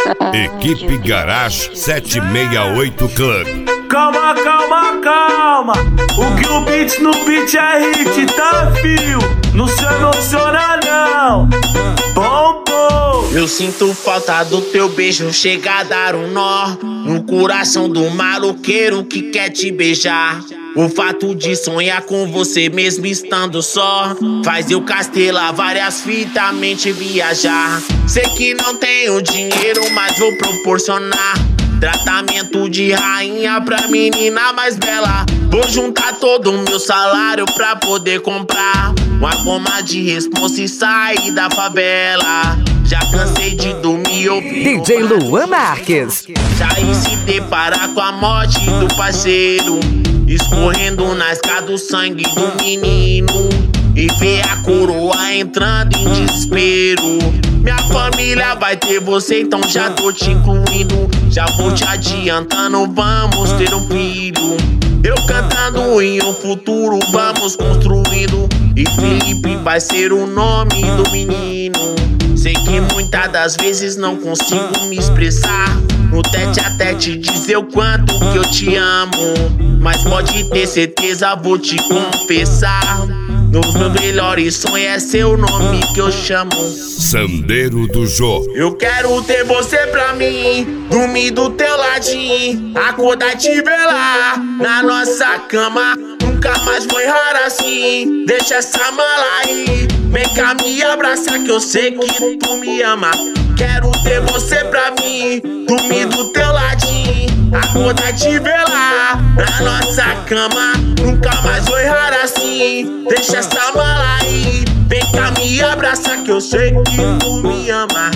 Equipe Garage 768 Club. Calma, calma, calma. O que o beat no beat é hit, tá, fio? Não se emociona não. Bom, bom. Eu sinto falta do teu beijo, chega a dar um nó no coração do maloqueiro que quer te beijar. O fato de sonhar com você mesmo estando só faz eu castelar várias fitas, mente viajar. Sei que não tenho dinheiro, mas vou proporcionar tratamento de rainha pra menina mais bela. Vou juntar todo o meu salário pra poder comprar uma goma de responsa e sair da favela. Já cansei de dormir ouvindo DJ Luan Marques. já ir se deparar com a morte do parceiro, escorrendo na escada o sangue do menino, e ver a coroa entrando em desespero. Minha família vai ter você, então já tô te incluindo. Já vou te adiantando, vamos ter um filho. Eu cantando em um futuro, vamos construindo. E Felipe vai ser o nome do menino. Sei que muitas das vezes não consigo me expressar no tete a tete, dizer o quanto que eu te amo. Mas pode ter certeza, vou te confessar, nos meus melhores sonhos é seu nome que eu chamo. Sandeiro do Jô. Eu quero ter você pra mim, dormir do teu ladinho, acordar e te ver lá na nossa cama. Nunca mais vou errar assim, deixa essa mala aí. Vem cá me abraçar que eu sei que tu me ama. Quero ter você pra mim, dormir do teu ladinho, acordar e te ver lá na nossa cama. Nunca mais vou errar assim, deixa essa mala aí. Vem cá me abraçar que eu sei que tu me ama.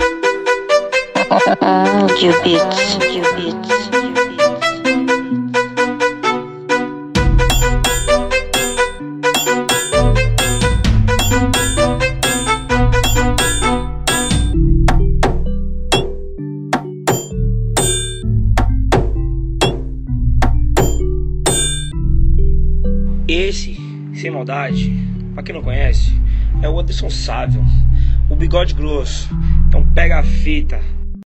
Esse, sem maldade, pra quem não conhece, é o Anderson Sávio, o bigode grosso. Então pega a fita.